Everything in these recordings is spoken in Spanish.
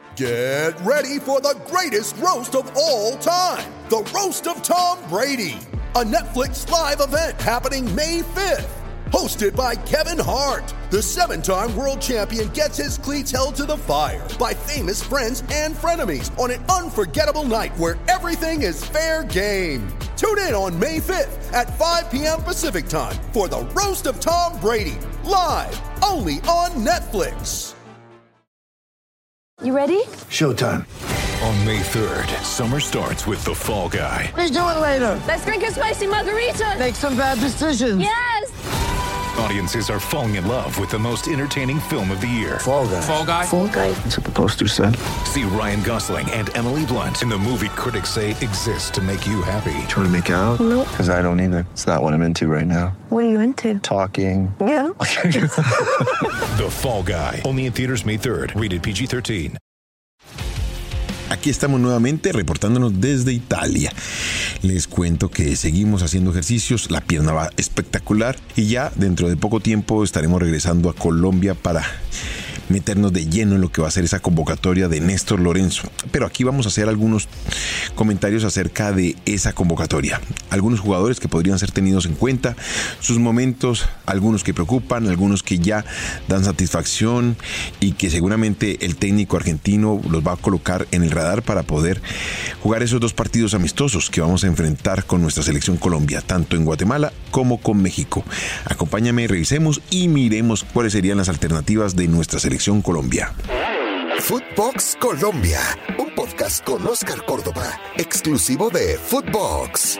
Get ready for the greatest roast of all time, the Roast of Tom Brady, a Netflix live event happening May 5th. Hosted by Kevin Hart, the 7-time world champion gets his cleats held to the fire by famous friends and frenemies on an unforgettable night where everything is fair game. Tune in on May 5th at 5 p.m. Pacific time for the Roast of Tom Brady, live only on Netflix. You ready? Showtime. On May 3rd, summer starts with The Fall Guy. Let's do it later. Let's drink a spicy margarita. Make some bad decisions. Yes! Audiences are falling in love with the most entertaining film of the year. Fall Guy. Fall Guy. Fall Guy. That's what the poster said. See Ryan Gosling and Emily Blunt in the movie critics say exists to make you happy. Trying to make it out? Nope. Because I don't either. It's not what I'm into right now. What are you into? Talking. Yeah. The Fall Guy. Only in theaters May 3rd. Rated PG-13. Aquí estamos nuevamente reportándonos desde Italia. Les cuento que seguimos haciendo ejercicios, la pierna va espectacular y ya dentro de poco tiempo estaremos regresando a Colombia para meternos de lleno en lo que va a ser esa convocatoria de Néstor Lorenzo. Pero aquí vamos a hacer algunos comentarios acerca de esa convocatoria. Algunos jugadores que podrían ser tenidos en cuenta, sus momentos, algunos que preocupan, algunos que ya dan satisfacción y que seguramente el técnico argentino los va a colocar en el radar para poder jugar esos dos partidos amistosos que vamos a enfrentar con nuestra selección Colombia, tanto en Guatemala como con México. Acompáñame, revisemos y miremos cuáles serían las alternativas de nuestra selección Colombia. Footbox Colombia, un podcast con Oscar Córdoba, exclusivo de Footbox.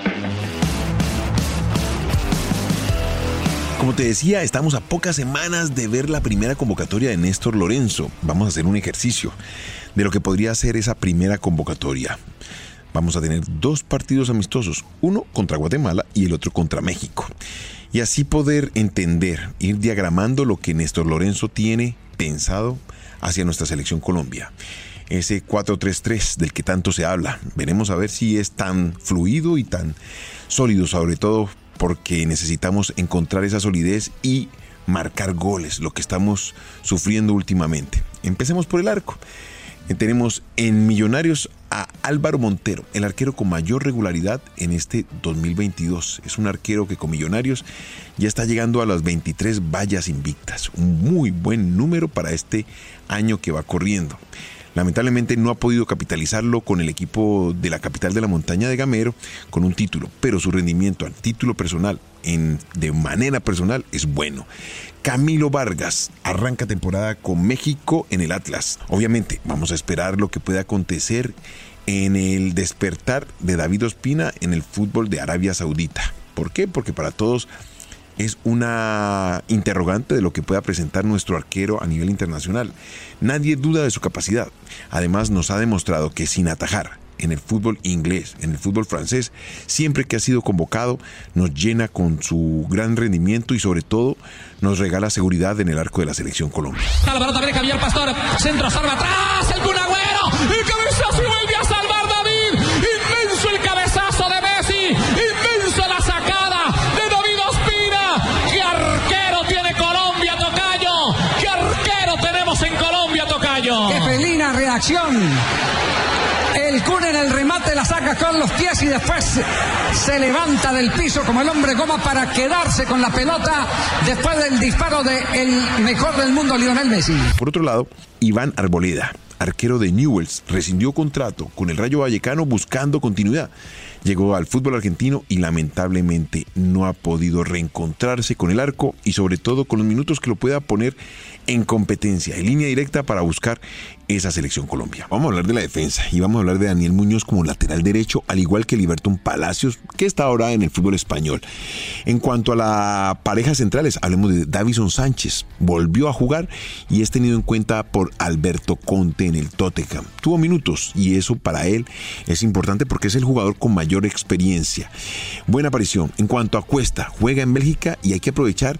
Como te decía, estamos a pocas semanas de ver la primera convocatoria de Néstor Lorenzo. Vamos a hacer un ejercicio de lo que podría ser esa primera convocatoria. Vamos a tener dos partidos amistosos, uno contra Guatemala y el otro contra México. Y así poder entender, ir diagramando lo que Néstor Lorenzo tiene pensado hacia nuestra selección Colombia. Ese 4-3-3 del que tanto se habla. Veremos a ver si es tan fluido y tan sólido, sobre todo porque necesitamos encontrar esa solidez y marcar goles, lo que estamos sufriendo últimamente. Empecemos por el arco. Tenemos en Millonarios a Álvaro Montero, el arquero con mayor regularidad en este 2022. Es un arquero que con Millonarios ya está llegando a las 23 vallas invictas. Un muy buen número para este año que va corriendo. Lamentablemente no ha podido capitalizarlo con el equipo de la capital de la montaña de Gamero con un título, pero su rendimiento al título personal, de manera personal, es bueno. Camilo Vargas arranca temporada con México en el Atlas. Obviamente vamos a esperar lo que pueda acontecer en el despertar de David Ospina en el fútbol de Arabia Saudita. ¿Por qué? Porque para todos es una interrogante de lo que pueda presentar nuestro arquero a nivel internacional. Nadie duda de su capacidad. Además nos ha demostrado que sin atajar en el fútbol inglés, en el fútbol francés, siempre que ha sido convocado nos llena con su gran rendimiento y sobre todo nos regala seguridad en el arco de la selección Colombia. La pelota viene Javier Pastor, centro, salva atrás, el Kun Agüero, el cabezazo y vuelve a salvar David, inmenso el cabezazo de Messi, inmenso la sacada de David Ospina. ¡Qué arquero tiene Colombia, tocayo! ¡Qué arquero tenemos en Colombia, tocayo! ¡Qué felina reacción! El Kun en el remate la saca con los pies y después se levanta del piso como el hombre goma para quedarse con la pelota después del disparo del mejor del mundo, Lionel Messi. Por otro lado, Iván Arboleda, arquero de Newell's, rescindió contrato con el Rayo Vallecano buscando continuidad. Llegó al fútbol argentino y lamentablemente no ha podido reencontrarse con el arco y sobre todo con los minutos que lo pueda poner en competencia, en línea directa para buscar esa selección Colombia. Vamos a hablar de la defensa y vamos a hablar de Daniel Muñoz como lateral derecho, al igual que Liberton Palacios, que está ahora en el fútbol español. En cuanto a la pareja centrales, hablemos de Davison Sánchez. Volvió a jugar y es tenido en cuenta por Alberto Conte en el Tottenham. Tuvo minutos y eso para él es importante porque es el jugador con mayor experiencia. Buena aparición. En cuanto a Cuesta, juega en Bélgica y hay que aprovechar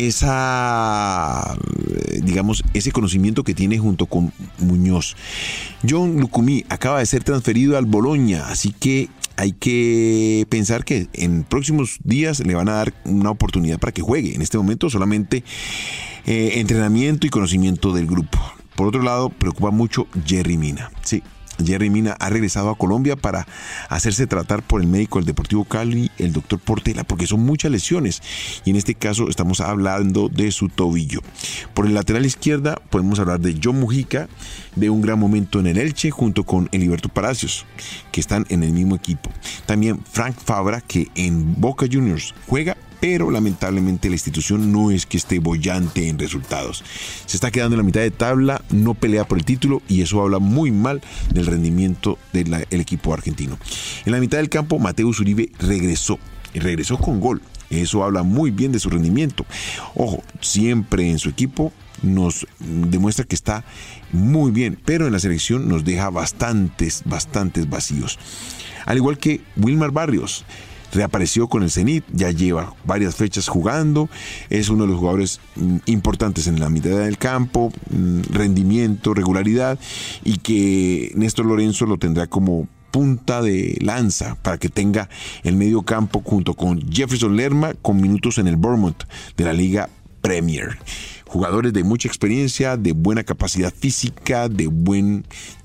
ese conocimiento que tiene junto con Muñoz. John Lucumí acaba de ser transferido al Bologna, así que hay que pensar que en próximos días le van a dar una oportunidad para que juegue. En este momento solamente entrenamiento y conocimiento del grupo. Por otro lado, preocupa mucho Yerry Mina. Sí, Yerry Mina ha regresado a Colombia para hacerse tratar por el médico del Deportivo Cali, el doctor Portela, porque son muchas lesiones y en este caso estamos hablando de su tobillo. Por el lateral izquierda podemos hablar de John Mujica, de un gran momento en el Elche junto con Heriberto Palacios, que están en el mismo equipo. También Frank Fabra, que en Boca Juniors juega, pero lamentablemente la institución no es que esté boyante en resultados. Se está quedando en la mitad de tabla, no pelea por el título y eso habla muy mal del rendimiento del equipo argentino. En la mitad del campo, Mateus Uribe regresó con gol. Eso habla muy bien de su rendimiento. Ojo, siempre en su equipo nos demuestra que está muy bien, pero en la selección nos deja bastantes vacíos. Al igual que Wilmar Barrios, reapareció con el Zenit, ya lleva varias fechas jugando, es uno de los jugadores importantes en la mitad del campo, rendimiento, regularidad, y que Néstor Lorenzo lo tendrá como punta de lanza para que tenga el medio campo junto con Jefferson Lerma con minutos en el Bournemouth de la Liga Premier. Jugadores de mucha experiencia, de buena capacidad física, de buen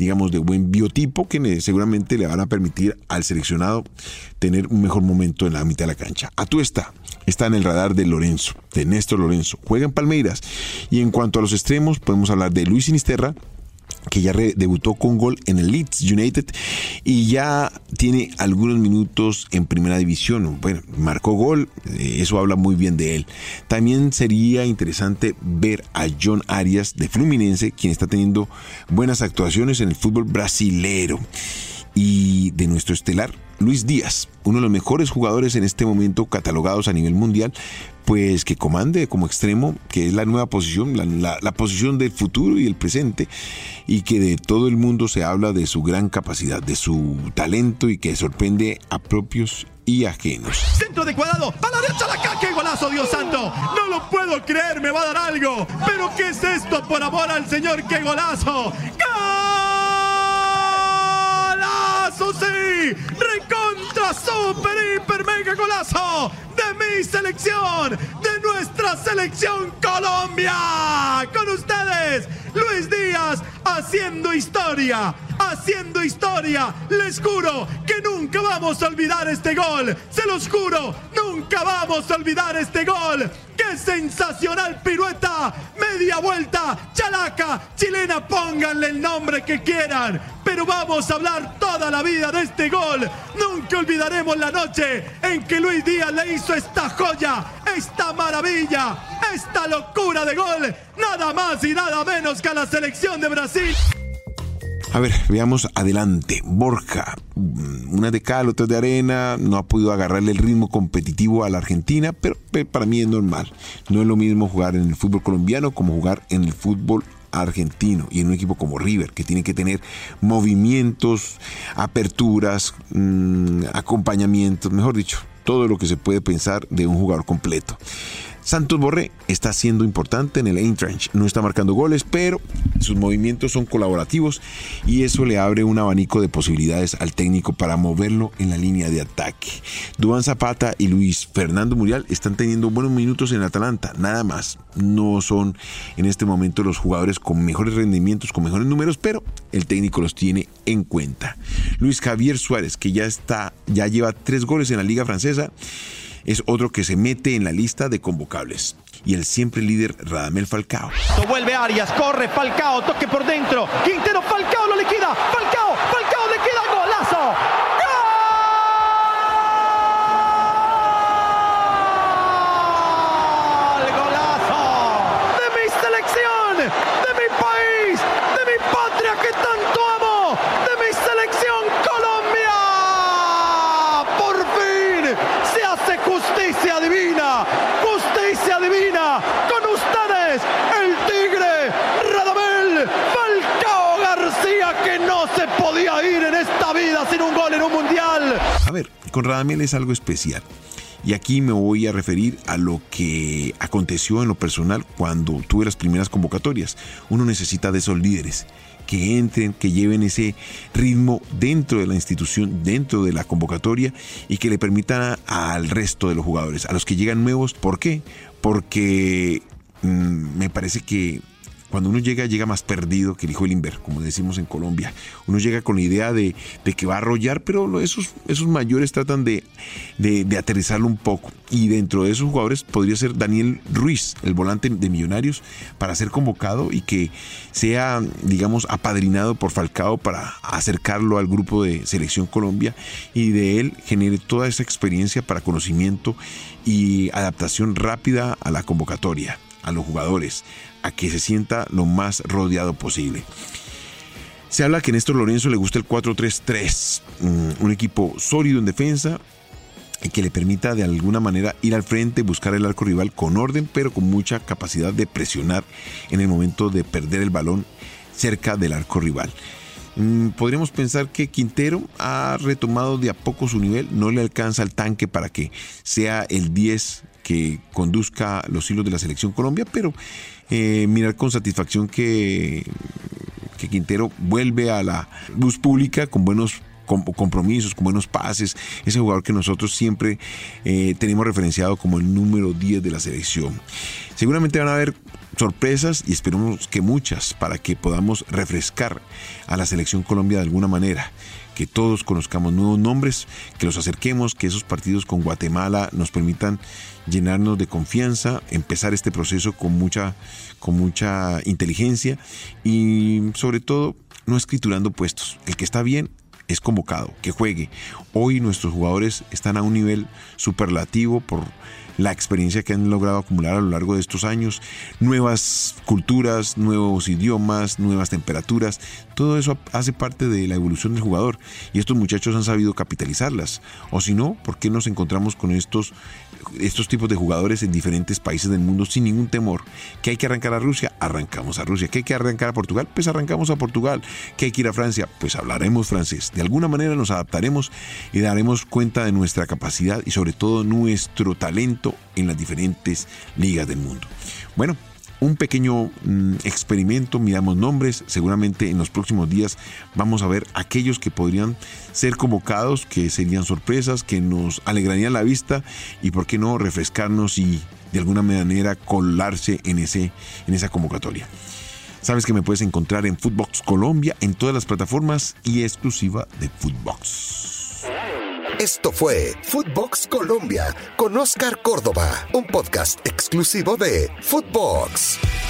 biotipo que seguramente le van a permitir al seleccionado tener un mejor momento en la mitad de la cancha. Atuesta está en el radar de Lorenzo, de Néstor Lorenzo. Juega en Palmeiras. Y en cuanto a los extremos, podemos hablar de Luis Sinisterra, que ya debutó con gol en el Leeds United y ya tiene algunos minutos en primera división. Bueno, marcó gol, eso habla muy bien de él. También sería interesante ver a John Arias de Fluminense, quien está teniendo buenas actuaciones en el fútbol brasilero. Y de nuestro estelar, Luis Díaz, uno de los mejores jugadores en este momento catalogados a nivel mundial, pues que comande como extremo, que es la nueva posición, la posición del futuro y el presente, y que de todo el mundo se habla de su gran capacidad, de su talento y que sorprende a propios y ajenos. Centro de Cuadrado, a la derecha la caja, ¡qué golazo, Dios santo! No lo puedo creer, me va a dar algo, pero ¿qué es esto? Por amor al Señor, ¡qué golazo! ¡Golazo, sí! ¡Recontra, super, hiper, mega golazo! De mi selección, de nuestra selección Colombia. Con ustedes, Luis Díaz, haciendo historia. Les juro que nunca vamos a olvidar este gol. Se los juro, nunca vamos a olvidar este gol. ¡Qué sensacional pirueta! Media vuelta, chalaca, chilena, pónganle el nombre que quieran. Pero vamos a hablar toda la vida de este gol. Nunca olvidaremos la noche en que Luis Díaz le hizo esta joya, esta maravilla, esta locura de gol. Nada más y nada menos que a la selección de Brasil. A ver, veamos adelante. Borja, una de cal, otra de arena, no ha podido agarrarle el ritmo competitivo a la Argentina, pero para mí es normal. No es lo mismo jugar en el fútbol colombiano como jugar en el fútbol argentino y en un equipo como River, que tiene que tener movimientos, aperturas, acompañamientos, mejor dicho, todo lo que se puede pensar de un jugador completo. Santos Borré está siendo importante en el Eintracht, no está marcando goles, pero sus movimientos son colaborativos y eso le abre un abanico de posibilidades al técnico para moverlo en la línea de ataque. Duván Zapata y Luis Fernando Muriel están teniendo buenos minutos en Atalanta, nada más. No son en este momento los jugadores con mejores rendimientos, con mejores números, pero el técnico los tiene en cuenta. Luis Javier Suárez, que ya lleva 3 goles en la Liga Francesa, es otro que se mete en la lista de convocables. Y el siempre líder Radamel Falcao. Vuelve Arias, corre Falcao, toque por dentro. Quintero, Falcao lo liquida. Falcao liquida, golazo. ¡Gol! ¡Golazo! De mi selección, de mi país, de mi patria que tanto amo, de mi selección Colombia. Por fin se hace justicia divina. Con ustedes, el Tigre Radamel Falcao García, que no se podía ir en esta vida sin un gol en un mundial. A ver, con Radamel es algo especial. Y aquí me voy a referir a lo que aconteció en lo personal cuando tuve las primeras convocatorias. Uno necesita de esos líderes que entren, que lleven ese ritmo dentro de la institución, dentro de la convocatoria y que le permitan al resto de los jugadores, a los que llegan nuevos. ¿Por qué? Porque me parece que Cuando uno llega más perdido que el hijo del Inver, como decimos en Colombia. Uno llega con la idea de que va a arrollar, pero esos mayores tratan de aterrizarlo un poco. Y dentro de esos jugadores podría ser Daniel Ruiz, el volante de Millonarios, para ser convocado y que sea, digamos, apadrinado por Falcao para acercarlo al grupo de Selección Colombia y de él genere toda esa experiencia para conocimiento y adaptación rápida a la convocatoria, a los jugadores, a que se sienta lo más rodeado posible. Se habla que a Néstor Lorenzo le gusta el 4-3-3, un equipo sólido en defensa y que le permita de alguna manera ir al frente, buscar el arco rival con orden, pero con mucha capacidad de presionar en el momento de perder el balón cerca del arco rival. Podríamos pensar que Quintero ha retomado de a poco su nivel, no le alcanza el tanque para que sea el 10 que conduzca los hilos de la Selección Colombia, pero mirar con satisfacción que Quintero vuelve a la luz pública con buenos compromisos, con buenos pases, ese jugador que nosotros siempre tenemos referenciado como el número 10 de la selección. Seguramente van a haber sorpresas y esperemos que muchas para que podamos refrescar a la Selección Colombia de alguna manera, que todos conozcamos nuevos nombres, que los acerquemos, que esos partidos con Guatemala nos permitan llenarnos de confianza, empezar este proceso con mucha inteligencia y sobre todo no escriturando puestos. El que está bien es convocado, que juegue. Hoy nuestros jugadores están a un nivel superlativo por la experiencia que han logrado acumular a lo largo de estos años, nuevas culturas, nuevos idiomas, nuevas temperaturas, todo eso hace parte de la evolución del jugador y estos muchachos han sabido capitalizarlas. O si no, ¿por qué nos encontramos con estos tipos de jugadores en diferentes países del mundo sin ningún temor? ¿Que hay que arrancar a Rusia? Arrancamos a Rusia. ¿Que hay que arrancar a Portugal? Pues arrancamos a Portugal. ¿Que hay que ir a Francia? Pues hablaremos francés. De alguna manera nos adaptaremos y daremos cuenta de nuestra capacidad y sobre todo nuestro talento en las diferentes ligas del mundo. Bueno, un pequeño experimento, miramos nombres, seguramente en los próximos días vamos a ver aquellos que podrían ser convocados, que serían sorpresas, que nos alegrarían la vista y por qué no refrescarnos y de alguna manera colarse en esa convocatoria. Sabes que me puedes encontrar en Footbox Colombia en todas las plataformas y exclusiva de Footbox. Esto fue Footbox Colombia con Oscar Córdoba, un podcast exclusivo de Footbox.